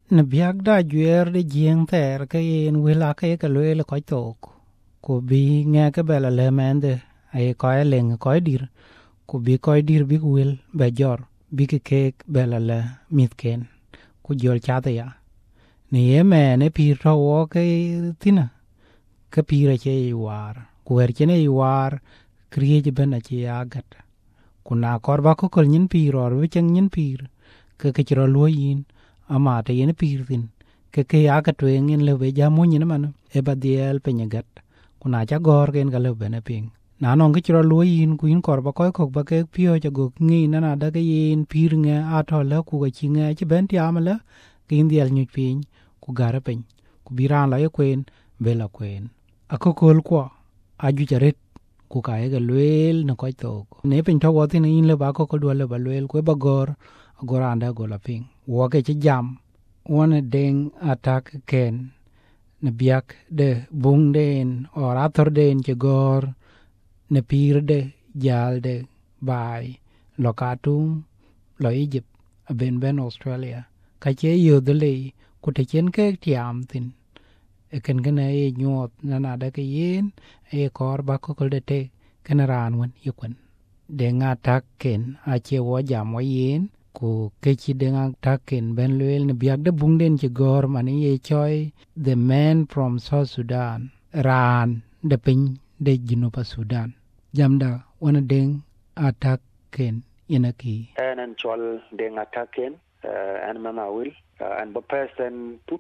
na biak da juer de jeng ter ke en wela ke le ko tok ko bi nga ke bela le mende ai ko leng ko dir ko bi ko dir bi wel be jor bi ke bela le mitken ku jol chata ya ni yeme ne pi ro wo ke tina ke pi re che war ku er che ne war kriye je bena che agat kuna korba ko kol nyin pi ro wi chen nyin pi ke chro lo yin ama te yin pi tin ke agat we ngin le be jamu nyin man e badiel penyagat kuna cha gor gen galo bena ping na non ke chro lo yin ku yin korba ko ba ke pio cha go ngi na na da ke yin pi nge a to le ku ga chi nge che ben ti amala kin dial nyu pin ku gara pen ku biran la ye kwen bela kwen akokol kwa aju charet ku ka ye lwel na ko to ne pin to wo tin in le ba ko do le ba lwel ku ba gor goranda go la ping wo ke che jam wona deng attack ken na biak de bung den or athor den che gor ne pir de jal de bai lokatum lo Egypt ben Australia ka che yo de le ku te chen ke tiam tin e ken gana e nyot na na da ke yin e kor ba ko de te ken ran won yukun de nga tak ken a che wo jam wa yin ku ke chi de nga tak ken ben lel ne biak de bung den che gor mani ye choi the man from South Sudan ran de pin de Junuba Sudan jamda wona deng atak ken inaki and chol deng atak ken and mama will and the person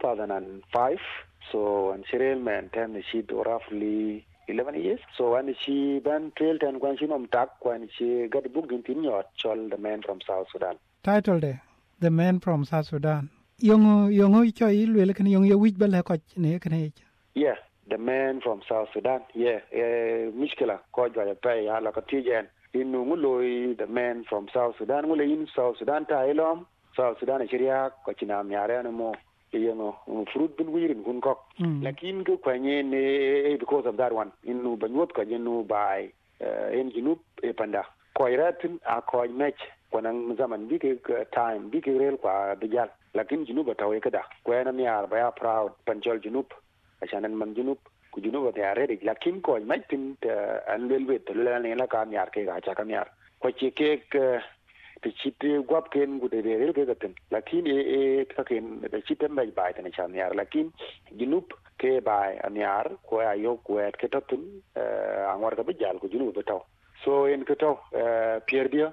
2005 so and Cyril maintained she roughly 11 years. So when she went trailed and when she tak when she got the book in Tinyot, chol the man from South Sudan. Title de The Man from South Sudan. Yung cho ilwe kan yung wich bala ko ne kan he. Yeah, the man from South Sudan. Yeah, miskela ko jwa pa ya la ka tijen. Inu nguloi the man from South Sudan ngule in South Sudan ta ilom. South Sudan Syria ko china miare na mo. Fruit bin wirin kun kok lakin ko kwanye ne because of that one inu banyot ka jenu by in junub e panda ko iratin a ko match kwanan zaman bi ke time bi ke rel kwa bijal lakin junub ta we kada ko yana mi arba ya proud panjol junub ashanan man junub ku junub ta yare lakin ko match tin an lelwet lelane la ka mi ar ke ga cha ka mi ar ko che ke te chite gwap ken gude rel ke gaten lakin ka ken te chite mai bai tane chan yar lakin junub ke bai anyar ko ayo ko et ke tatun angwar ka bijal ko junub betaw so en ke taw pierdia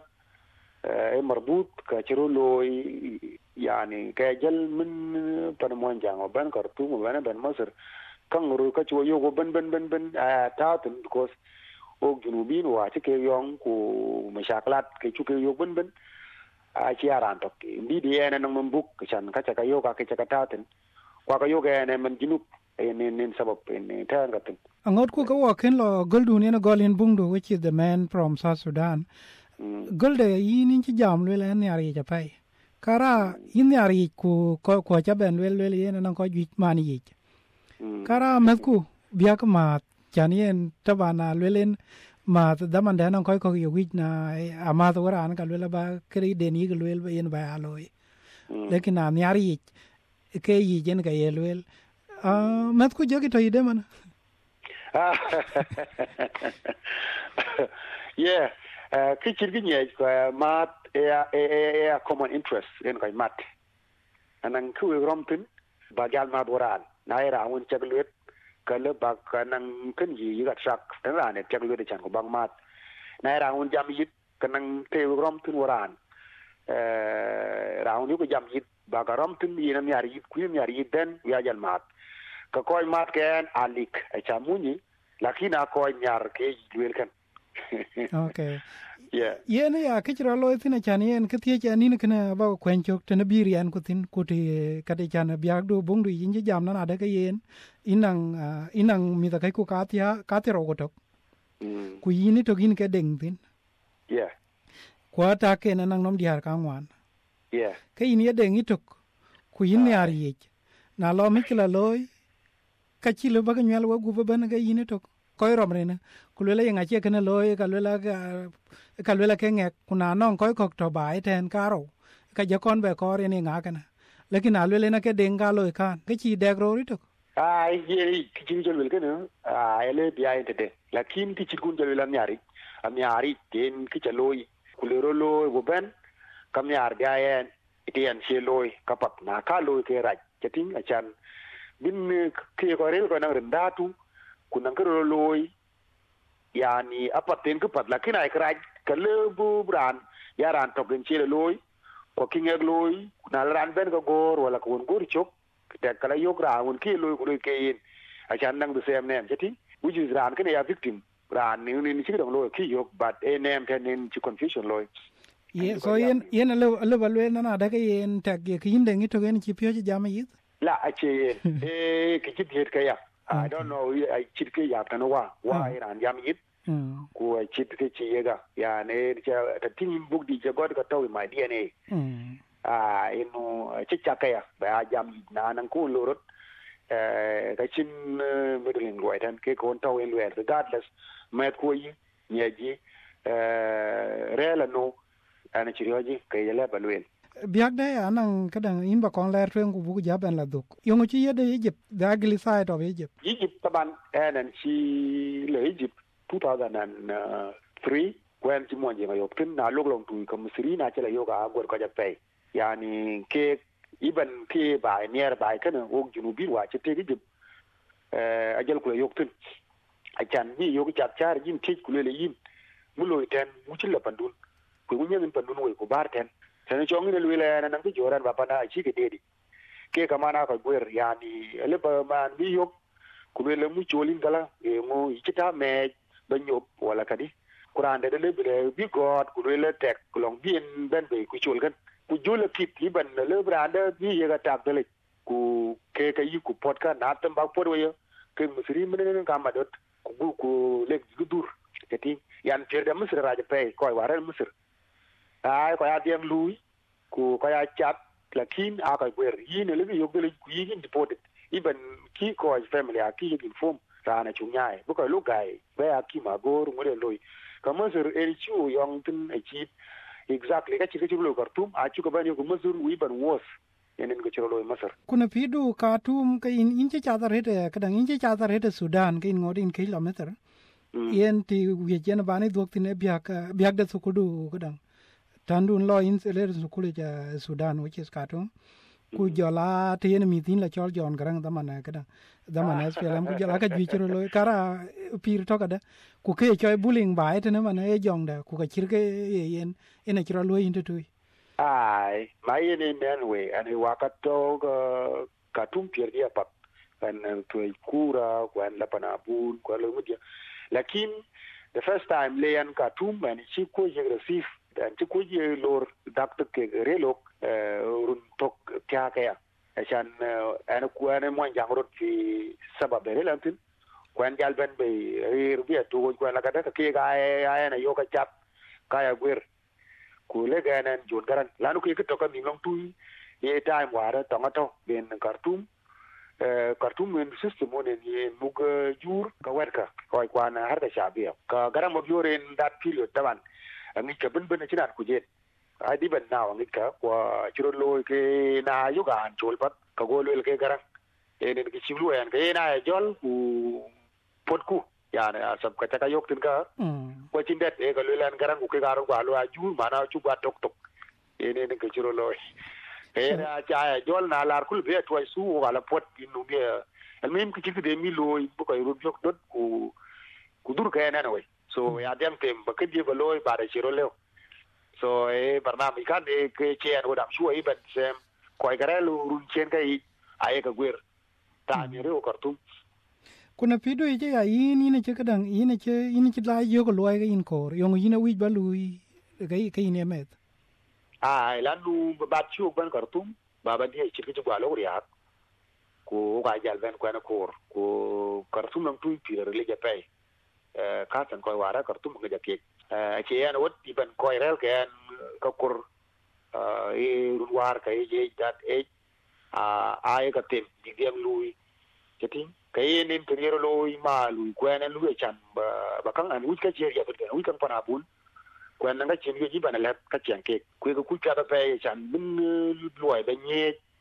e marbut ka chiro loy yani ka jal min pan mon jango ban kartum ban masar kan ru ka chwo yo go ban ta tun because o junubin wa ke yong ku mashaklat ke chuke yo ben a chiaran to ndi di ene nang mbuk chan ka ka yo ka ke ka taten kwa ka yo ga ene man junub en sabab en tan gaten angot ku ka wa ken lo goldu ne na golin bungdo which is the man from South Sudan golde yin chi jam le ne ari ja pai kara yin ari ku ko cha ben le yen nang ko jit mani yi kara met ku bia ka ma chanien tabana lelen ma daman da nan koy ko yo wit na ama to ran ka lela ba kri deni ga lel ba yen ba aloy lekin am yari ke yi jen ga yelwel mat ku jogi to ide man yeah ke chirgi nye ko mat e common interest en ko mat anan ku romtin ba gal ma boran na ira won chaglet kala ba kanang kan yi ga sak ra ne tek lu de chan ko bang mat na ra un jam yit kanang te rom tin waran ra un yu ko jam yit ba ga rom tin yi na mi ari ku mi ari den ya jal mat ka koy mat ken alik a chamuni lakina koy nyar ke duel kan okay yeah yen ya ke chro lo tin chan yen ke tie chan ni kana ba kwen chok ten birian ku tin ku ti ka de chan biak do bung du yin jam na da ke yen inang mi ta kai ku ka ti ro gotok ku yin to gin ke deng tin yeah kwa ta ke na nang nom diar ka ngwan yeah ke yin ye deng itok ku yin yar yi na lo mi kila loy ka chi lo ba ka nyal wa gu ba ban ga yin to koy rom re na ku le nga che kana loy ka le ke ngek ku na non koy kok to bai ten ka ro ka je kon be ko re ni nga kana lekin alwele na ke denga lo kan ke chi degro rito ye ki jolwel ke no ele bia ente lakin ki chikun jolwel amyari ten ki chaloi kulero lo boben kamyar bia en itian che loi kapak na ka loi ke raj chating achan bin ke ko rel ko na rendatu kunang ko loi yani apaten ko pat lakin ai kraj kale bu bran yaran to gen che loi ko kingeg loi na ran ben ko gor wala ko gor chok te kala yok ra un ki loi ko ke yin achan nang the same name chating which is ran ke ya victim ran ni chi dong loi ki yok but a name ten in chi confusion loi ye so yen le balwe na da ke yen tag ye kin de ngito gen chi pyo jama yit la ache ke chi diet ka ya I don't know I chit ke ya tan wa iran jam yit ko chit ke chi yega ya ne ta tin buk di je god ka to my DNA inu chi cha ka ya ba jam na nan ko lorot ka chin middling right and ke ko to in regardless met ko yi nyeji rela no ana chirioji ke yele balwen biak de anang kadang in ba kon ler twen ku bu jaban la duk yongo chi yede Egypt the ugly side of Egypt taban and she le Egypt 2003 when chi mo je ngayo tin na lok long tu kam sri na chela yoga gor ko ja pe yani ke iban ke ba nearby kana og junubi wa che te Egypt ajal ko yok tin achan bi yoga chat char jin tej ku le yin mulo ten mu chi la pandun ko nyen pandun wo ko barten tane chong ni lwele na nang joran ba pana chi ke dedi ke kamana ko gwer yani le ba man bi yok ku le mu cholin gala e mo ichita me banyo wala kadi quran de le bi god ku le tek long bien ben be ku chol gan ku jula kit liban le branda bi yega tak dele ku ke yi ku podcast na tam ba pod we ke musri men ka madot ku le gudur kati yan perde musri raja pe ko wara musri ai ko ya dem lui ku ko ya chat lakin a ko gwer yin le yo gele ku yin deported even ki ko family a ki inform rana chunyai bu ko lu gai be a ki ma gor ngore loy ka masur eri chu yong tin a chi exactly ka chi ke lu kartum a chu ko ban yo ku masur wi ban was yenen ko chiro loy masar kuna pidu katum ka in che cha rete kadang in che cha rete Sudan ka in ngodin kilometer yen ti wi jen bani dok tin biak de sukudu kadang tandun lo in le sukule ja Sudan which is Khartoum ku jola te yen mitin la chol jon garang damana kadang damana SPLM ku jola ka jwichiro lo kara pir to kada ku ke choy bullying bai te ne man e jong da ku ka chirke yen ina chiro lo into tu ai mai yen nen we ani wakato Khartoum pir dia pat and to kura kwan la panabun kwa lo mudia lakin the first time leyan Khartoum and chi ko je receive dan ci ko je lor dak ke relok run tok kya kaya asan ana ko ana mo jangrot fi sabab relantin ko an gal ben be rubiya to ko la kada ke ga ay na yo ka chap kaya gwer ko le ga nan jon garan lanu ke to ka mi long tu ye time wara to ngato ben Khartoum men system on ni mug jur ka werka ko kwana har da shabiya ka garan mo yore in that period taban ngi ka ben chinan ku jet ai di ben naw ngi ka kwa chiro loy ke na yuga an chol pat ka go lel ke garang en ki chiblu en ke na jol ku pot ku ya na sab ka ta yok tin ka ko chindet e ka lelan garang ku ke garo ga lo aju mana chu ga tok tok en ke chiro loy e na cha jol na lar kul be to su ga la pot inu be al mim ki chikde mi loy bu ko ru jok dot ku dur ka na we so ya dem tem ba kedi ba loy ba da chiro lew so e barnam kan e ke chen wo dam shuai ben sem ko garelu run chen kai ai ka gwer ta mi re Khartoum kuna pido je ya yin che kadang yin che la yo ko loy ga in kor yong yin wi ba lui ga yin emet ai lanu ba chu ban Khartoum ba ba die chirki gwa lo riak ko ga jal ben ko na kor ko Khartoum nam tu pi re le ja pai ka tan ko wara Khartoum ga ja ke ke yan wot ti ban ko rel ke an ka kur e ruwar ka je dat e ai ka tem di dem lui ketin kay nin kero lui ma lui ko na lui chan ba kan an wi ka je ya ba wi kan pana bun ko na ga chen ji ban la ka chen ke ko ku ka da pe chan bin luai ba nye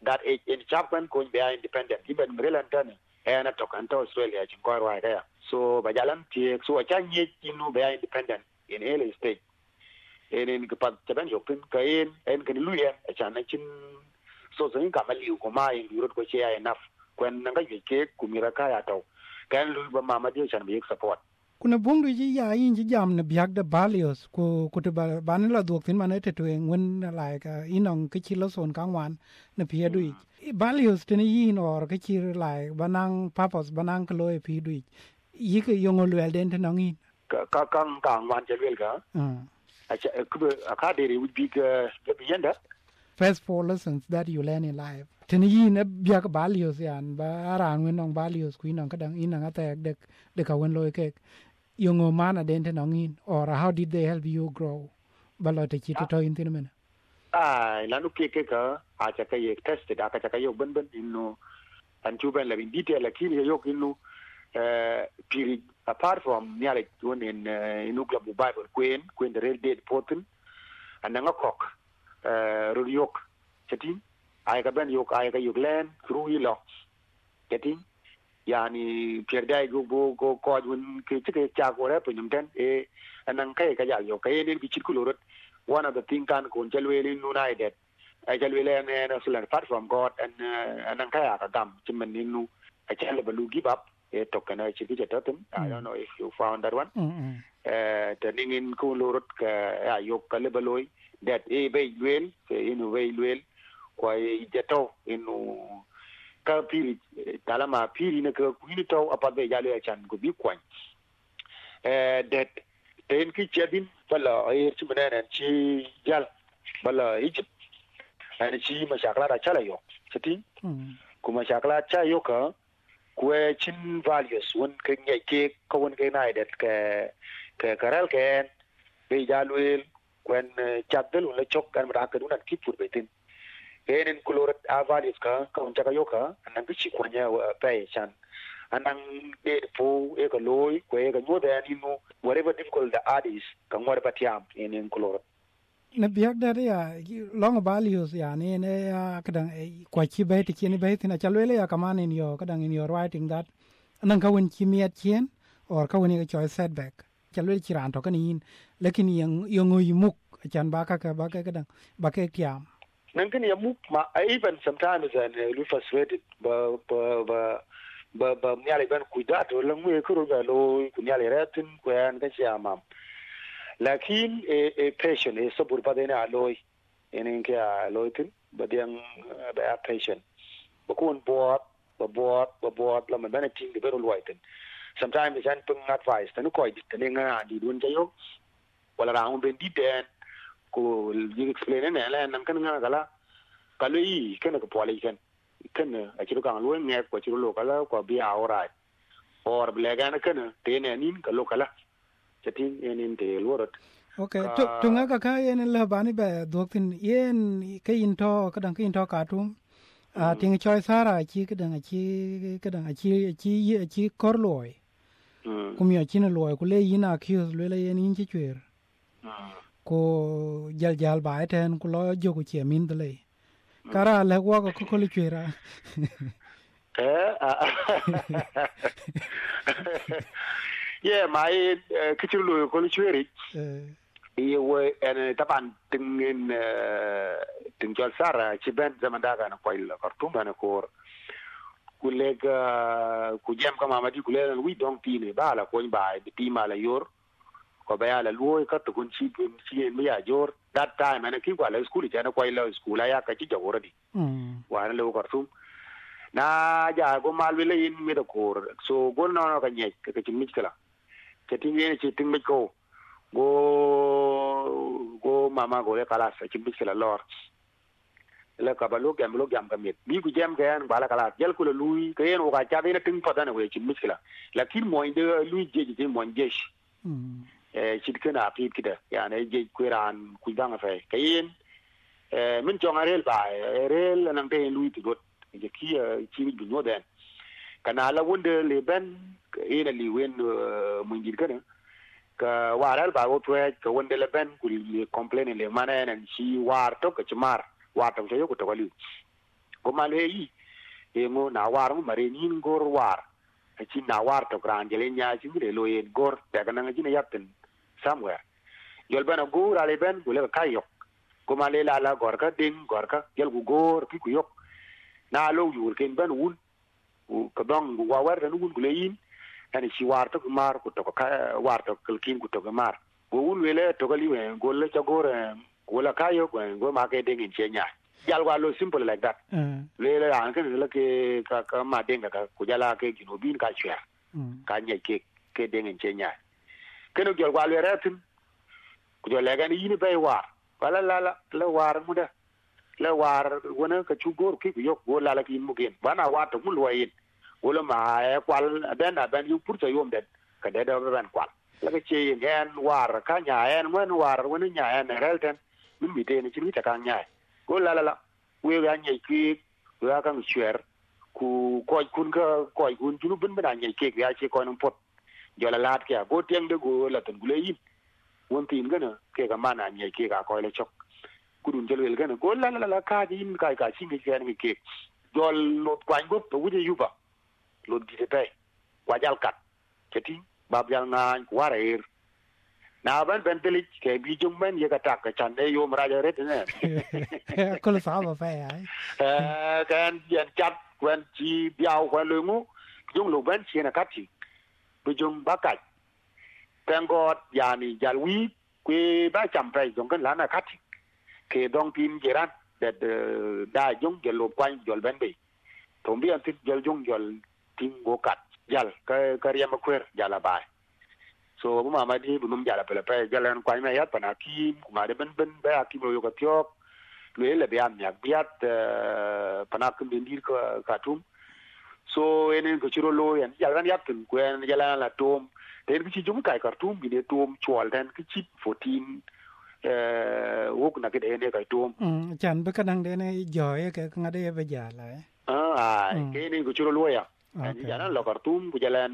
that age in chapman ko be independent even relan tan na to kan to Australia chin ko wa ga so ba jalan ti so cha ni inu be independent in early stage en ke pat chaban yok tin ka en kan luyen cha na chin so so in ka maliu ko mai yurot ko che enough kwen nga ke kumira ka ya to kan lu ba mama dia chan bi support kuna bundu ji ya yin ji jam na biak da balios ko te ban la duok tin manete to en wen la ka inong ke chi lo son kang wan na pia dui balios tin yin or ke chi la banang papos banang klo e pi dui yi ke yong lwel den tin nong yin ka kang wan che wel ga a cha ku ka de would be the yenda first 4 lessons that you learn in life tin yin na biak balios yan ba ran wen nong balios ku inong ka dang inang atek de ka wen lo ke yung man adente nongin or how did they help you grow balote chito to intin men lanu ke ka a cha ka ye tested aka cha ka yo ben inu an chu ben la in detail lakini yo inu period apart from nyale one in inu club bible queen the real dead potin ananga kok ruyok chatin ay ka ben yok ay ka yok len through ilo chatin yani pierdai go ko won ke chike cha ko re punyum ten anang kai ka ya yo kai ne bi chikulurut one of the thing kan ko chalwele united ai chalwele ne na sulan apart from god and anang kai ka gam chimen ninu ai chale balu give up to kana chiki jatatum I don't know if you found that one turning in ko lurut ka ya yo ka le baloi that be well inu well ko jato inu ka piri talama piri na ka kuini to apabe jale chan go bi kwan that ten ki chadin bala air chimana nan chi jal bala Egypt an chi mashakla da chala yo chati kuma shakla cha yo ka kwe chin values won ke ngai ke ko won ke nai that ke karal ken be jalwel kwen chadel la chok kan ra ka dunan ki pur betin en kolorat avalis ka unta ka yoka anang ki kwanya pe chan anang de po e ka loy ko e ka nyoda ni no whatever difficult the art is ka ngor patiam en kolorat na biak da ya long values ya ne ya kadang kwa chi be ti ni be tin chalwele ya kaman in yo kadang in your writing that anang ka wen chi miat chien or ka wen ka choice setback chalwele chi ran to ka ni lakini yang muk chan ba ka kadang ba ke tiam nankin ya muk ma even sometimes and we frustrated ba nyale ban cuidado lang we kuro ga lo nyale retin kwen ka siamam lakin patient sabur pa dena aloy enen ke aloy tin ba diang ba patient ba kun bot la man bana ting de bero loiten sometimes an pung advice tan ko dit ne nga di dun jayo wala raun ben di den ko you explain ne la nan kan nga kala kaloi kana ko pole kana a chiru kan lo nge ko chiru lo kala ko bi awra or blega na kana te ne nin ka lo kala chatin enin te lorot okay to nga ka yen la bani ba doktin yen ke into kadang ke into ka tum a ting choi sara chi kadang chi korloi kumya chin loy ku le yina kyus le yen in chi chwer ko jal ba ten ku lo jo ku che min de kara le wa ko le chwera my kichulu ko le chweri ye we en taban tingin tingjal sara ci ben zamandaga na koy la kartumba na ko kulega ku jam kama madi kulela wi don pine bala ko ba bi mala yor ko ba la luoy ka to kun ci mi ya jor that time ana ki kwa la school jana koy la school ya ka ci jawora di wa na lo kartum na ja go mal wele in mi da ko so go na ka nyek ka ci mi kala ke tingi ci ting mi ko go mama go le kala sa ci mi kala lor la ka ba lo gam ka mit bi ku jam ga an bala kala jel ko lui ke en o ka cha de ting pa dana we ci mi kala lakin mo inde lui je je mo jesh ci kana apit kida yani je ku ran ku danga fe kayen min jong arel ba rel nan te lui ti got je ki ci bi no den kana la wonde le ben ina li wen mun jir kana ka waral ba go twe ka wonde le ben ku li complain le manen ci war to ka ci mar wa to yo ko to wali ko ma le yi e ngo na war mo mare nin gor war ci na war to gran jele nya ci le lo yen gor te kana ngi ne yatten somewhere yol bana gor ale ben gule ka yok ko ma le la gor ka ding gor ka yel gu gor ki ku yok na lo yur ken ben wul ko dong wa war da wul gule yin ani ci war to mar ko to ka war to kin ku to mar go wul wele to gali we gol le gor wala ka yok go ma ke ding in chenya jal wa lo simple like that le an ke le ke ka ma ding ka ku jala ke gino bin ka chya ka nye ke ding in chenya ke no jal wa le retin ku jale ga ni ni bay war wala la war mu da la war wona ka chu gor ki yok go la ki mu gen bana wa to mu lo yin wala ma kwal ben yu pur to yom den ka de da ben kwal la ke che gen war ka nya en wen war wona nya en relten min mi de ni chi ta ka nya go la we ga nya ki ga ka chwer ku ko kun junu bin bana nya ke ga che ko non pot jo la lat ke go tieng de go la tan gule yin won tin gana ke ga mana nya ke ga ko le chok kudun jël wel gana go la ka yin ka singi ke ke jol lot kwañ gop to wuje yuba lot di te pay wajal kat ceti bab jal nga warer na ben delik ke bi jum ben ye ka tak ka chan e yo mraja ret ne ko la sa ba fa ai kan yen chat kwen chi biao kwen lu ngu jung lu ben chi na kat chi bi jum ba kai tengot yani jalwi kwe ba cham pay jong kan la na kat ke dong tin jeran de da jung jel lo kwañ jol ben be to mbi antit jel jung jol tin go kat jal ka riam kwer jala bay so bu mama di bu num jala pele pe jalan kwañ me yat pana ki ma de ben ba ki mo yo ka tiop le be am yak biat pana kum dir ka tum so enen ko chiro lo yan jalan yat kun kwen jalan la tom den ki jum kai kartum bi de tom chwal den ki chip 14 wok na ke de ne kai tom chan be kadang de ne joy ke ngade be jala ke ne ko chiro lo ya jalan lo kartum ku jalan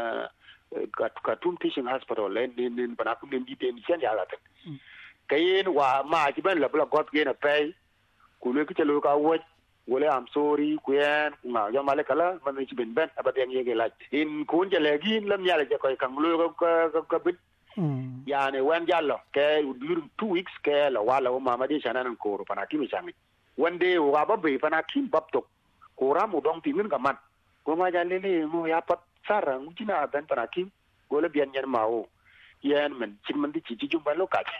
Khartoum Teaching Hospital in Panakum di den chen ya la ten kayen wa ma ji ben la bla got ge na pay ku le ki chelo ka wo wole am sorry ku yan ma yo male kala man ci ben abat yang yege laj in kun jale gi lam yalla je koy kan lo ka bit yani wan jallo ke dur 2 weeks ke la wala ma ma di chanan ko Panakim chami one day wa ba be Panakim bab to ko ra mu dong tin ga man ko ma jalle le mo ya pat sarang jina ben Panakim gole bian nyen mao yen men chin man di ci jumba lo kat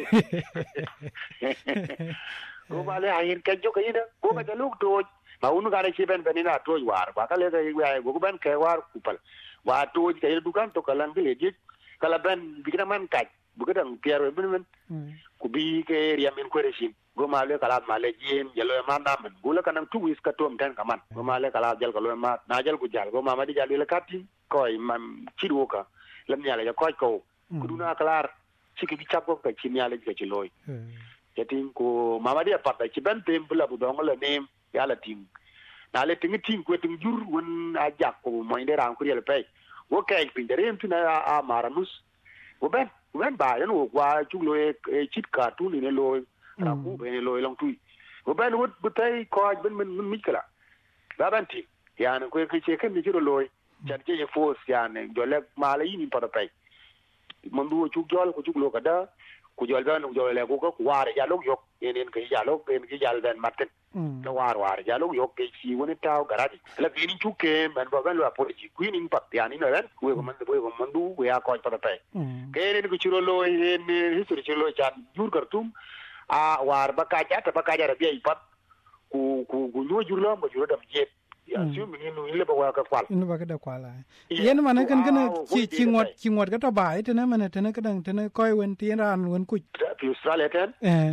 ko vale ayin ka jo kayida ko ka jaluk to ma unu ga ci ben benina to war ba ka le ga go ben ke war kupal wa to ke dukan to kalan gele di kala ben bigina man kaj bu ga dang piero ben ku bi ke riamen ko resim go ma le kala ma le jiem jalo ma namen go la kanam 2 weeks ka tom ten kaman go ma le kala jal kalo ma na jal ku jal go ma di jal le katti koy mam ci duka lam nyala ja koy ko kuduna klar ci ki chap ko ka ci nyala ji ci loy yatin ko mama dia pat ci ben tem bula bu dong la nem yala tim na le tingi tim ko ting jur won a jak ko mo inde ran ko yele pay wo kay pin derem tuna a maramus wo ben ba yan wo wa juglo e chit ka tu ni lo ra ku be lo long tu wo ben wo bu tay ko ben men mikla ba ban ti yana ko ke ce kan ni jiro loy jan je fos yani jole mala yini pada pay mandu chu jol ko juglo kada ku jol ban jol le ko war ya lok yok enen ke ya lok en ke jal ben maten la war ya lok yok ke si woni taw garadi la gini chu ke man ba ban la polisi queening pat yani no ren ko mandu ko ya ko pada pay ke enen ko chiro lo en history chiro chan jur kartum a war ba ka ja ta ba ka ja bi pat ku no jur lo mo jur dam jet ya su mi nu ile ba wa ka kwal inu ba ka da kwala yen man kan ci ngot ka to ba ite ne man tene ka dang tene koy wen tin ran wen ku fi Australia ten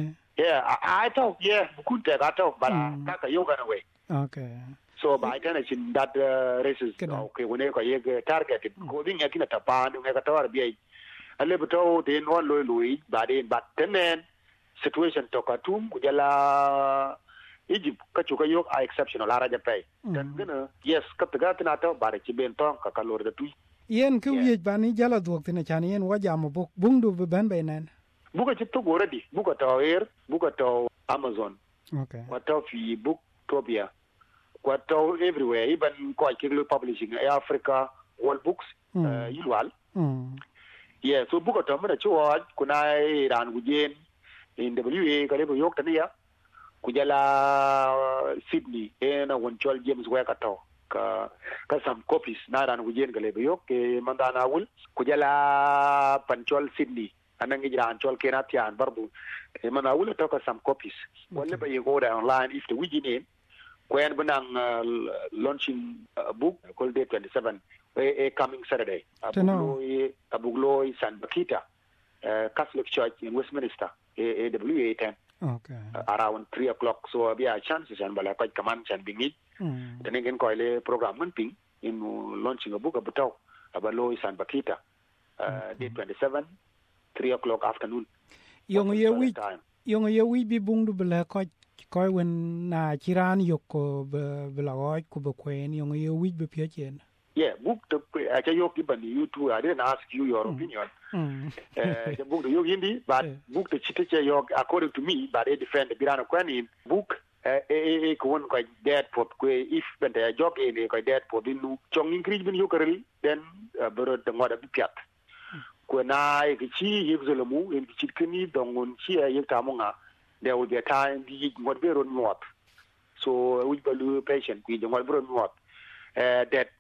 I talk ku te ka to ba ka yo ga we okay so ba ite ne chin that races okay when ko ye target ko din ya kina ta pa nu ka tawar bi ale beto de no lo ba de ba tenen situation to ka tum ku jala Egypt ka chuka yok a exceptional ara japai dan gana yes ka taga tina ta bare ci ben ton ka kalor da tuy yen ku ye bani jala duok tina chan yen wajam buk bundu ben benen buka ci to goradi buka to Amazon okay wata fi Booktopia kwato everywhere even ko kiglo publishing Africa World Books usual yeah so book to mana chuo kuna ran gujen in WA kale bo yok tania kujala Sydney na wonchol James Wekato ka some copies na ran gujen kale bo yok ke mandana wul kujala panchol Sydney anang ijran chol kenatian barbu mandana wul to ka some copies wala ba you go online if the wujine when benang launching a book called Day 27 a coming Saturday Abugloi San Bakita Catholic Church in Westminster AWA 10 around 3 o'clock so be a chance and bala quite command and bing then again koile program ping in launching a book about Abugloi San Bakita Day 27 3 o'clock afternoon yong ye we bi bung du bala coi when na chiran yoko belagoi kubo kwen yong ye we be piachen. Yeah, book the I yok given you too. I didn't ask you your opinion. The book the yok hindi, but book the chitache yok according to me, but they defend the Birano Quanin book a one quite dead for if when they job a quite dead for the new chong increase in yokerly, then borrowed the mother piat. When I chi yixolomu in chikini dongun chia yikamonga. There will be a time we would be run what. So we will be patient. We don't want to run what. That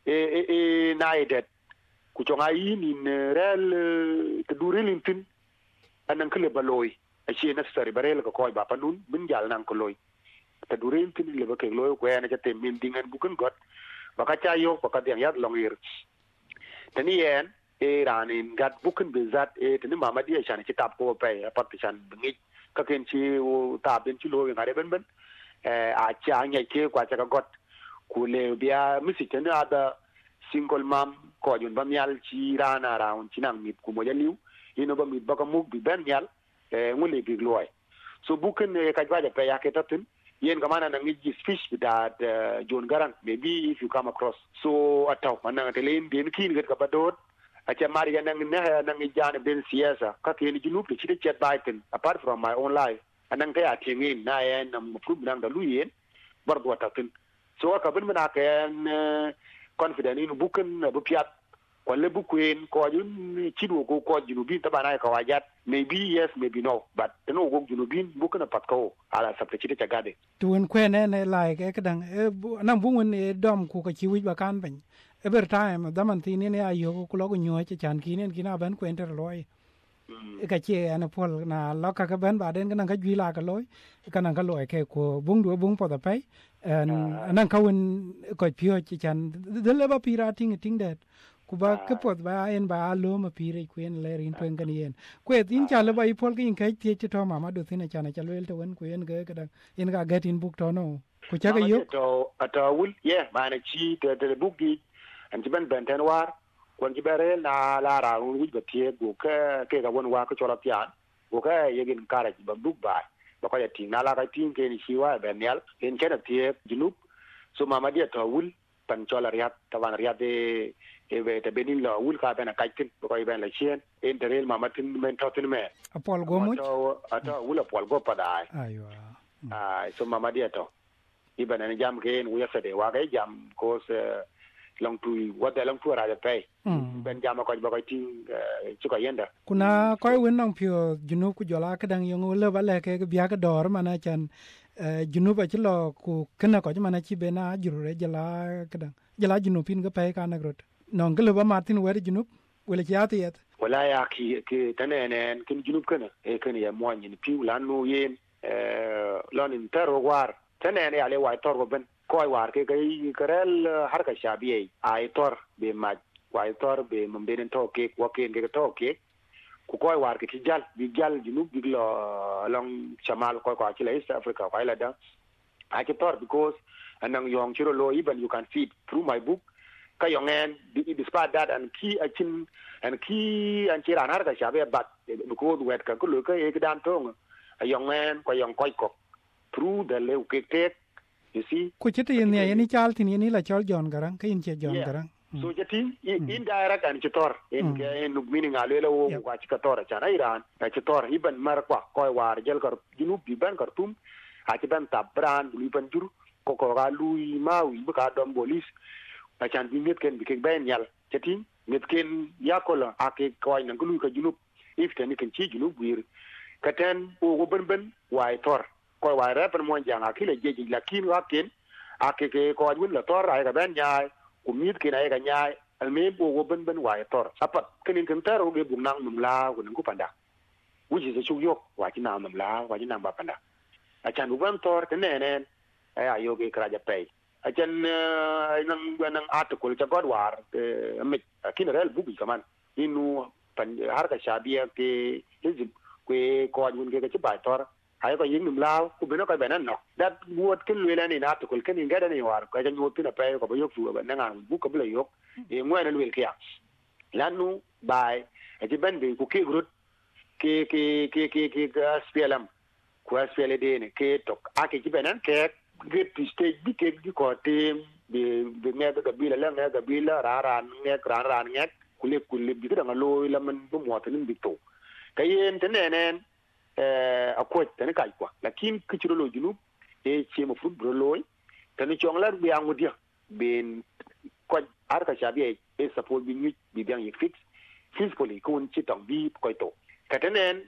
night that Kuchongain in real to do real thing and Uncle Baloi. I see necessary barrel of koi bapanun, Binjal Nankoloi. The do real thing live a loy where I get a minting and book and got Bakachayo, Bakadian Yad long years. Then the end, a ran in got book and bizat a Mamadi Shan Chitapo pay a partition. Ka ken chi ta ben chi lo ngare ben ben a cha nya ke kwa cha got kule bia misiten ada single mom ko yun bam yal chi rana around chinang mit ku mo yaliu ino ba mit ba ka muk bi ben yal ngule bi loy so buken ka jwa pe ya ke tatin yen ga mana ngi fish that John Garang maybe if you come across so ataw manang telen ben kin ga ba dot acha mari nang jana ben siasa ka ke ni junub ti chet Biden apart from my own life anang ka atingin na en nam pub nang da luyen bar do tatin so ka ben mana ka confident in buken bu piat ko le bukuen ko yun chidu ko junubin tabana ka wajat maybe yes maybe no but no go junubin buken pat ko ala sapte chite chagade tuwen kwene ne like e kadang nang bungun e dom ku ka chiwi ba kan ben every time daman tini ne ayo ko logo nyo che chan kinen kina ban kwenter loy e ka che ana pol na loka ka ban ba den kan ka jwi la ka loy kan ka loy ke ko bung do bung po da pai nan ka won ko pio che chan de le ba pira ting that ku ba ke pot ba en ba lo ma pire kuen le rin twen kan yen kwe tin cha le ba I pol kin kai tie che to mama do tin cha na cha le to wen ku en ga ka en ga get in book to no ku cha ga yo to ata wul yeah mana chi de book gi and jiban benten war kon jibare na la ra wu ba tie go ke ga won wa ko chola pian go ka yegin kara ba book ba ko ya tin na la ka tin ke ni chi wa ben yal en ke da tie junub so mama dia to wul pan chola riat tawan riat de e te benin la wul ka ben ka tin ko ben la chien en terel mama tin men to tin me apol go mu ata wul apol go pa dai aywa so mama dia to iban en jam ke en wu ya sede wa ga jam ko long tu what the long tu ra pe ben jam ko ba ko tin ci ko yenda kuna ko wen nong pio junub ku jola ka dang yong le ba le ke bia ka dor mana chan junub a ci lo ku kana ko mana ci bena jure jala ka dang jala junubin ga pe ka na grot non gele ba martin wer junub wala ci atiyet wala ya ki tanenen kin junub kana e kana ya mo nyin piu lan no yen lon intero war tanene ale wa tor ben koy war ke karel har ka shabiye ay tor be ma way tor be mbeden to ke ko ke to ke ku koy war ke jal bi jal junub bi lo long shamal ko ci East Africa ko la da ay tor because anang yong chiro lo even you can see through my book ka yongen despite that and key achin and key and chira har ka shabiye but because wet ka ko lo ka e dan tong yongen ko yong koy ko through the le ke you see ku chete yen ne ni chal tin ni la chol John Garang ka in che John Garang so jati indirect and chitor in meaning alelo wo ka chitor cha na Iran ka chitor iban mar kwa koy war jel kar junub bi ban kartum ha ci ban tabran li ban jur ko ga lui mawi bu ka dom bolis a chan bi met ken bi ke ben yal chatin met ken yakola ake ko nan ko lui ka junub if tani ken chi junub wir katen o go ben wai tor ko wai ra pen mo jang akile jeji lakin wa ken ake ke ko win la tor ai ka ben nyaai ku mit ken ai ka nyaai al me o go ben wai tor apat ken ken taro ge bu nang num la ko nan ku panda wuji se chu yok wa chi nam num la wa chi nam ba panda a chan bu ban tor ken ne ai ayo ge kra ja pe a chan nang article cha god war mit kin rel bu bi kaman inu pan har ka shabia ke hizib kwe ko win ke ci bay tor hay ko ying num law ku bino ko benan no dat wot kin le ni na to kul kin ngada ni war ko tan wot na pe ko ba yok fu ba na bu ko bla yok e mo na wel kiya lanu bay e ci ben bi ku ke grut ke spelam ku spele de ne ke tok ake ci benan ke get stage bi ke di ko tem bi ne ga bi la ne ga bi la ran ne kule bi da ngalo la man bu mo tan bi to kayen tenenen akwai tani kai kwa lakin kichiro lo junub e chemo fut bro loy tani chonglar bi angudia ben ko ar ka shabi e support bi nyi bi biang yik fix physically kun chitong bi ko to katenen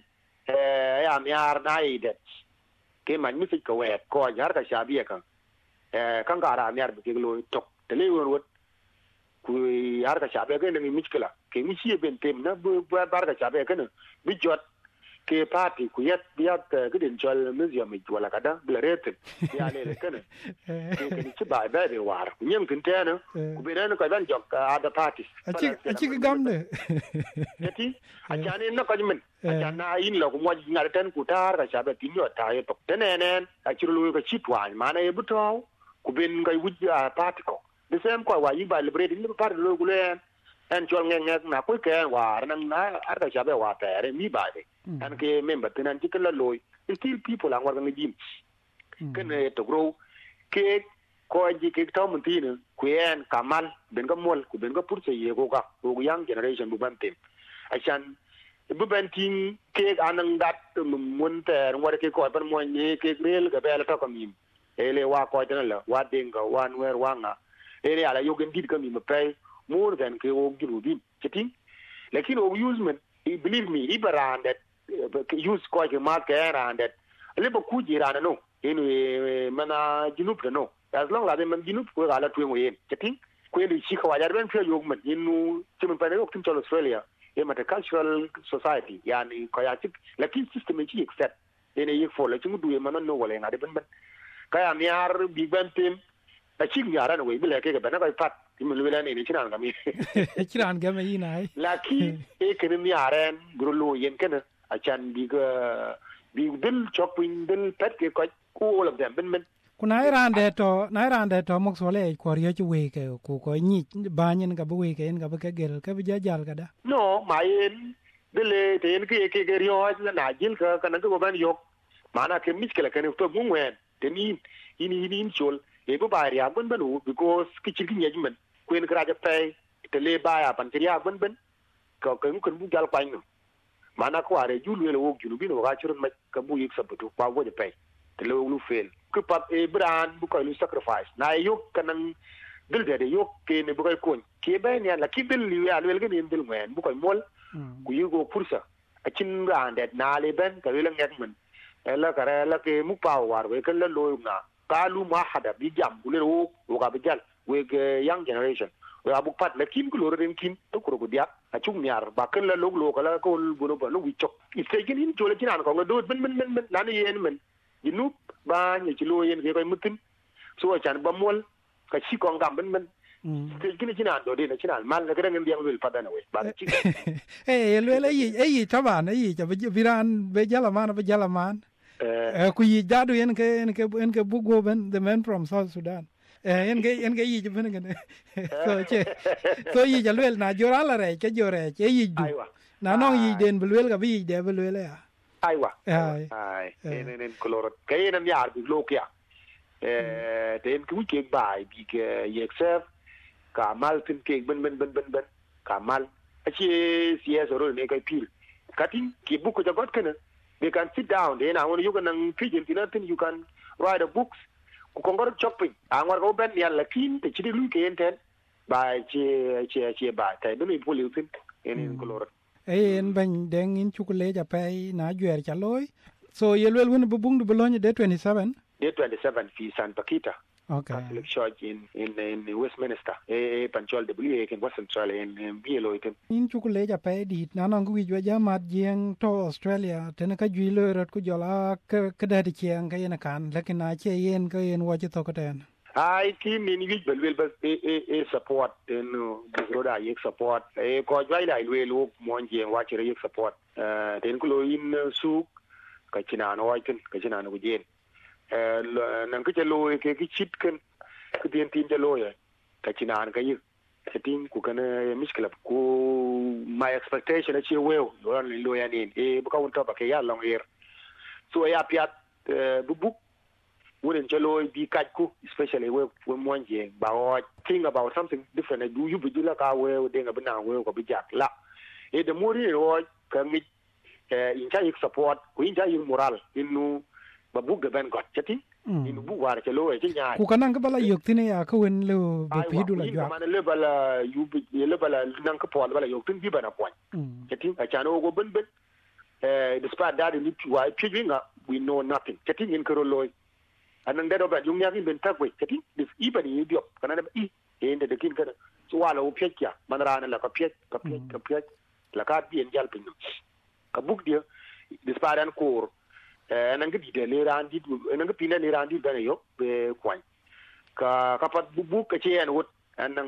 ya miar na ide ke man mi ko we ko ar ka shabi kan kan gara miar bi lo tok tele won ku ar ka shabi ga ni miskila ke mi chi ben tem na bu bar ka shabi kan bi jot ke party ku yet ke den jol museum mi wala kada bleret ya le kana ke ni ci ba ba de war nyem kin tane ku be nan ko ban jok ada parties a ci gamne yati a jane na ko men a jana yin lo ku mo ngar tan ku tar ka shabe tin yo ta yo tok tenenen a ci lu ko ci twan mana e buto ku ben ngai wujja party ko the same ko wa yi ba liberate ni party lo ku le en jol ngeng na ku ke war nan na ar ka shabe wa ta re mi ba de and ke member tenan ci kala loy still people ang warga ngim ken to grow ke ko ji ke to muntina ku en kamal ben ga mol ku ben ga purse ye ko ga ko young generation bu bantem achan bu banting ke anang dat mun ter war ke ko ban mo ni ke rel ga bela to kamim ele wa ko tan la wa denga wan wer wanga ele ala yogen dit kamim pay more than ke o girudin chiting lakin o usement believe me ibaran that use ko ke ma ke ran that lebo ku jirana no inu mana junub no as long as man junub ko ala tu ngoyen chating ko ni chi ko wajar ben fe yogman inu timun pa no tin to Australia e mata cultural society yani ko ya tik lakin system chi accept ene yek fo la chi mudu man no wala ngade ben kaya miar big ben tim a chi nyara no we bile ke ben ko pat timun wala ni chinan gami chinan gami ina lakin e ke ni aren grulo yen kana achan big dil chopping dil pet ke ko all of them ben kuna irande to mok sole ko riyo chu we ke ko ni banyin ga bu we ke en ga ke gel ke bija jal ga da no mayen dile ten ke riyo na jil ka kana ko ban yok mana ke miskela kan to gungwen teni ini chol e bu bari ya ben benu because kichir ki nyajmen ko en kra ja pe te le ba ya pan triya ben ko ko bu gal kwang mana ko are julu le wog julu bino ga churun ma ka bu yik sabutu kwa wo de pe te le lu fel ku pat e brand bu ko lu sacrifice na yok kanang dil de yok ke ne bu ko kon ke ben ya la ki dil li ya le ga ne dil men bu ko mol ku yugo pursa a chin rande na le ben ka le ngek men la ka la ke mu pa war we kan la lo na ka lu ma hada bi jam bu le wo ga bi jal we young generation we abu pat la kim ku lo ren kim to ko dia a chung nyar ba kan la log lo kala ko bu no ba lo wi chok ite gin in jole jinan ko do ben la ni yen men yinu ba ni ci lo yen ke koy mutin so chan ba mol ka ci ko ngam ben ite gin jinan do de na jinan mal la ga ngam diam wel padana we ba ci le yi taban yi ja biran be jalaman ku yi dadu yen ke bu go ben the man from South Sudan en ge yi ben ngene so yi ja lwel na jora la re ke jore che yi du na no yi den lwel ga bi de lwel ya aiwa ai en kolor kayen am yar bi lokia den ku ke bai bi ke yexef ka mal tin ke ben ka mal a che sia so ro ne kai pil katin ki buku ja got kana they can sit down then I want you can pigeon tin you can write a books ku kongor chopping angwar go ben ya lakin te chidi lu ke enten ba che ba te do ni poliutin en kolor en ban den in chukule ja pe na jwer cha loy so yelwel won bubung du bolonye de 27 fi San Paquita. Okay. Catholic Church in Westminster. Panchol W in West Central in BLO item. In chukule ja pe di na non wi jwa jamat jeng to Australia tena ka jwi lo rat ku jola ka da di chiang ka yen kan lekin na che yen ka yen wa che to ka ten. I team in which will support roda yek support ko jwa ila ilwe lo mon jeng wa che yek support den ko lo in su ka china no item ka china no jen nan ka lo ke ki chit kan ku den tin lo ya ka china an ka yi tin ku kana miskila ku my expectation che well lo ya ni bu ka won to ba ke ya long year so ya piat bu wouldn't jello be ku especially when one year but think about something different do you be like we denga bana we ko bijak la the more you can in cha support ku in cha moral inu babu gaban got chati inu bu war jello e nya ku kanan ka bala yok tine ya ko wen lo be pidu la ya man le bala you be le bala nan ka pol bala yok tin bi bana point chati a chano go ben despite that in why pidinga we know nothing chati in ko loy anang da ba yung yakin ben tagwe kati dis ibani idio kana ba I ende de kin kana so wala o pekya manrana la ka pek la ka bien jal pin ka buk dia dis paran kor anang di de le randi anang pina le randi da yo be kwan ka pat buk ka chen wot anang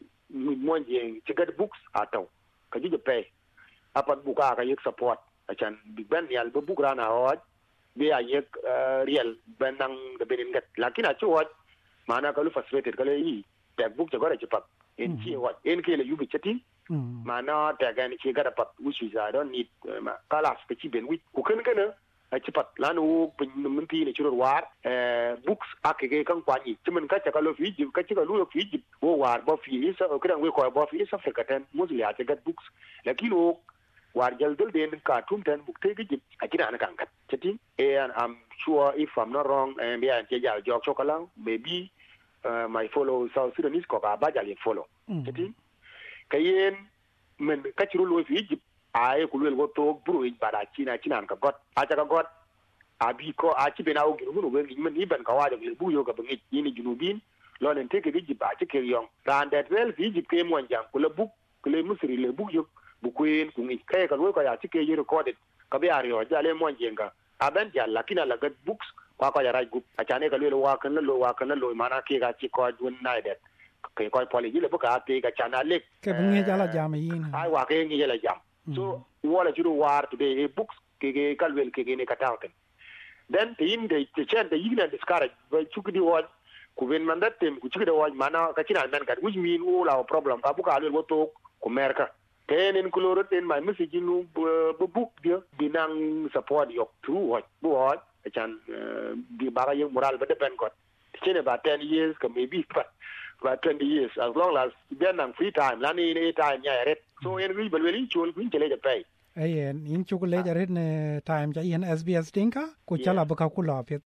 monje tigat books ataw ka ji pe apat buka ka yek support achan big ben yal buk rana hoj be a yek real benang de benin gat lakin a chuat mana ka lu frustrated ka le yi textbook je gore chipat en chi wat en ke le yubi chati mana ta ga ni chi ga pat which is I don't need kala ka chi ben wi ku kan kana a chipat lanu pin mun ti ne churo war books akege kan kwani chimen ka ka lo fi ka chi ka lu fi wo war bo fi isa ka we ko bo fi isa frikaten muzli a gat books lakin o war jal dul den cartoon ten book te gi akina an kan kat chati and I'm sure if I'm not wrong and yeah jal jok chokalang maybe my follow South Sudanese ko ba jal follow chati kayen men ka chiru lo fi Egypt ay ku lo to buru bara china an ka got acha ka got abi ko achi bena o giru no wen men iban ka wada bu yo ka bangi ni junubin lo nen te ke Egypt ba che ke yong ran that well fi Egypt ke mo jang ku le book ku le musri le book yo bukuin kungi kaya ka lo ka ya tike yi recorded ka be ariyo jale mo jenga aben jalla kina la gat books kwa ka ya right group a chane ka lo wa kan lo mana ke ga ci ko dun night ke ko poli le buka te ga chana lek ke bungi jala jam yin ai wa ke ngi jala jam so wala juru war today books ke kalwel ke ne ka tawten then the in the chen the yin and discourage by chukudi wa ku ben mandat tem ku chukudi wa mana ka china men ka which mean all our problem ka buka lo to ku merka in color in my message nu book dia binang support yok through what what chan di baga yung moral ba depend got chene ba 10 years ka maybe but 20 years as long as binang free time lani any time ya ret so en wi balweli chul kun chele ja pay ayen in chukule ja ret ne time ja yen SBS dinka ku chala ba ka kula pet